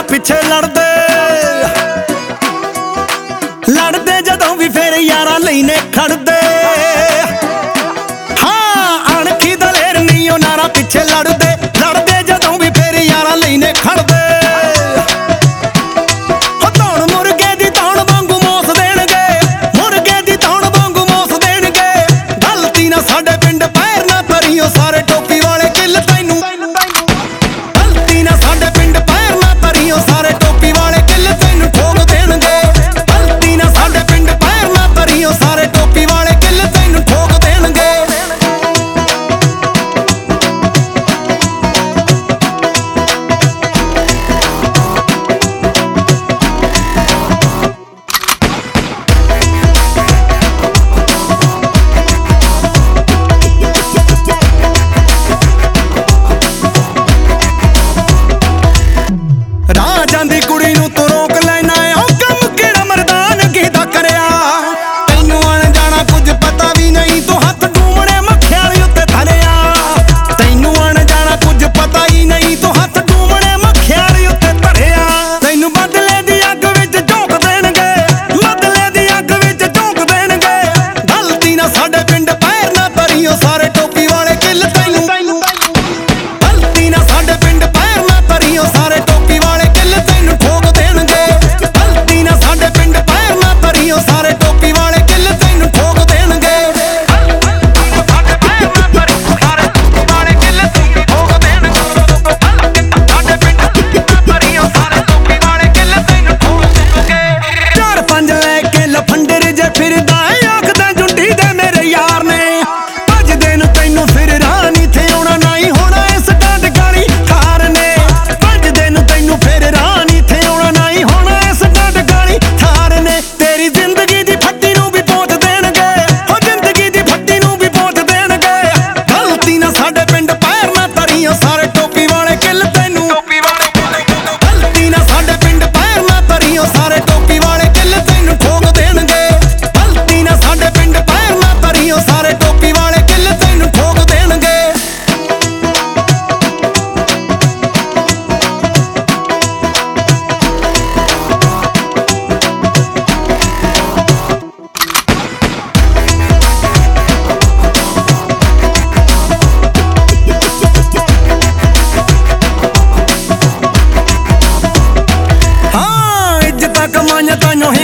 पिछे लड़दे लड़दे जदों भी फिर यारां लई ने खड़दे। हाँ अणखी दलेर नहीं ओ नारा पिछे लड़दे लड़दे जदों भी फिर यारां लई ने खड़दे। सारे टोपी वाले किल तैनू गलती ना साडे पिंड पैर ना तरियो सारे टोपी वाले किल तैनू ठोक देणगे। गलती ना साडे पिंड पैर ना तरियो सारे टोपी वाले किल तैनू ठोक देणगे। ਜਾਂਦੀ ਕੁੜੀ ਨੂੰ ਤੂੰ ਰੋਕ ਲੈਣਾ ਉਹ ਕੰਮ ਕਿਹੜਾ ਮਰਦਾਨਗੀ ਦਾ ਕਰਿਆ। ਤੈਨੂੰ ਅਣਜਾਣਾ ਕੁਝ ਪਤਾ ਵੀ ਨਹੀਂ ਤੂੰ ਹੱਥ ਡੂਮਣੇ ਮੱਖਿਆਲੀ ਉੱਤੇ ਧਰਿਆ। ਤੈਨੂੰ ਅਣਜਾਣਾ ਕੁਝ ਪਤਾ ਹੀ ਨਹੀਂ ਤੂੰ ਹੱਥ ਡੂਮਣੇ ਮੱਖਿਆਲੀ ਉੱਤੇ ਧਰਿਆ। ਤੈਨੂੰ ਬਦਲੇ ਦੀ ਅੱਗ ਵਿੱਚ ਝੋਂਕ ਦੇਣਗੇ ਬਦਲੇ ਦੀ ਅੱਗ ਵਿੱਚ ਝੋਂਕ ਦੇਣਗੇ। ਗਲਤੀ ਨਾ ਸਾਡੇ ਪਿੰਡ ਪੈਰ ਨਾ ਤਰੀਓ ਸਾਰੇ ਟੋਪੀ ਵਾਲੇ ਕਿੱਲ ਤੈਨੂੰ ਗਲਤੀ ਨਾ ਸਾਡੇ ਪਿੰਡ ਪੈਰ ਨਾ ਤਰੀਓ ਸਾਰੇ ਟੋਪੀ ਵਾਲੇ ਤੈਨੂੰ ਠੋਕ ਦੇਣਗੇ। ਗਲਤੀ ਨਾ ਸਾਡੇ ਪਿੰਡ ਪੈਰ ਨਾ ਤਰੀਓ ਸਾਰੇ ਟੋਪੀ ਵਾਲੇ ਕਿੱਲ ਤੈਨੂੰ ਠੋਕ ਦੇਣਗੇ। ਸਾਡੇ ਪੈਰ ਨਾ ਤਰੀਓ ਸਾਰੇ ਟੋਪੀ ਵਾਲੇ ਕਿੱਲ ਤੈਨੂੰ ਠੋਕ ਦੇਣਗੇ। ਸਾਡੇ ਪਿੰਡ ਨਾ ਤਰੀਓ ਸਾਰੇ ਟੋਪੀ ਵਾਲੇ ਕਿੱਲ ਤੈਨੂੰ ਠੋਕ ਦੇਣਗੇ। ਚਾਰ ਪੰਜ ਲੈ ਕੇ ਲਫੰਡਰ ਜੇ ਫਿਰਦਾ ਆਖਦਾ ਜੁੰਡੀ ਦੇ ਮੇਰੇ ਯਾਰ ਨੇ ਭੱਜਦੇ ਨੂੰ ਤੈਨੂੰ ਫਿਰ ਰਾਹ ਨੀ ਥੇ ਆਉਣਾ ਨਹੀਂ ਹੋਣਾ ਇਸ ਡੰਡ ਗਾਲੀ ਖਾਰ ਨੇ ਭੱਜਦੇ ਨੂੰ ਤੈਨੂੰ ਫਿਰ ਰਾਹ तेरी जिंदगी दी फट्टी नू भी पहुंच देणगे हो जिंदगी दी फट्टी नू भी पहुंच देणगे। गलती ना साडे पिंड पैर ना तरियो सारे टोपी वाले किल तैनू गलती ना साडे पिंड पैर ना तरियो सारे टोपी वाले किल तैनू ठोक देणगे। गलती ना साडे पिंड पैर ना तरियो सारे टोपी वाले किल तैनू ठोक देणगे। कमाइयां ताइयों